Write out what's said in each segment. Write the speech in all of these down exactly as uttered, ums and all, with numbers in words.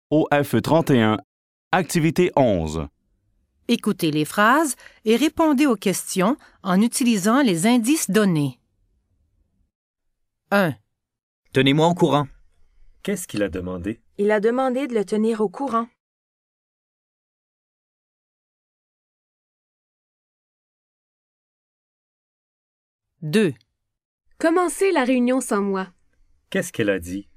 O F trente et un, activité onze. Écoutez les phrases et répondez aux questions en utilisant les indices donnés. un. Tenez-moi au courant. Qu'est-ce qu'il a demandé? Il a demandé de le tenir au courant. deux. Commencez la réunion sans moi. Qu'est-ce qu'elle a dit?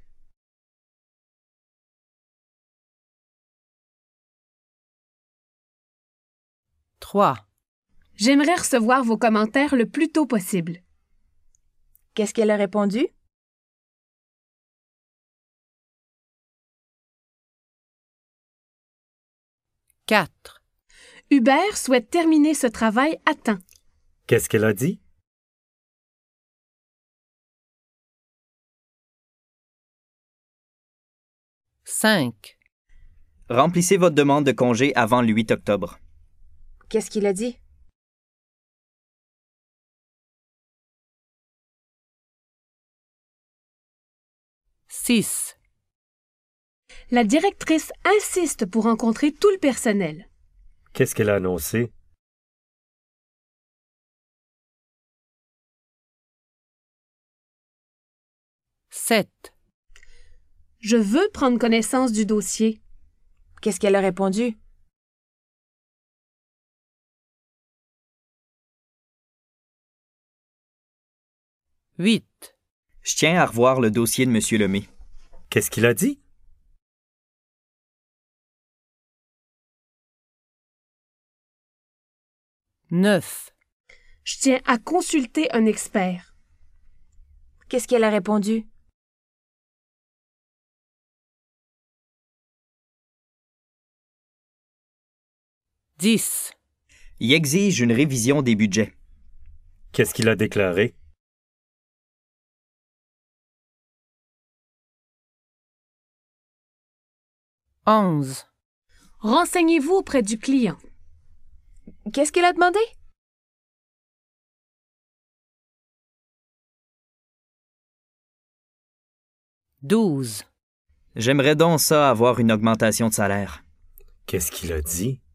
trois. J'aimerais recevoir vos commentaires le plus tôt possible. Qu'est-ce qu'elle a répondu? quatre. Hubert souhaite terminer ce travail à temps. Qu'est-ce qu'elle a dit? cinq. Remplissez votre demande de congé avant le huit octobre. Qu'est-ce qu'il a dit? six. La directrice insiste pour rencontrer tout le personnel. Qu'est-ce qu'elle a annoncé? sept. Je veux prendre connaissance du dossier. Qu'est-ce qu'elle a répondu? huit. Je tiens à revoir le dossier de M. Lemay. Qu'est-ce qu'il a dit? neuf. Je tiens à consulter un expert. Qu'est-ce qu'elle a répondu? dix. Il exige une révision des budgets. Qu'est-ce qu'il a déclaré? onze. Renseignez-vous auprès du client. Qu'est-ce qu'elle a demandé? douze. J'aimerais donc ça avoir une augmentation de salaire. Qu'est-ce qu'il a dit?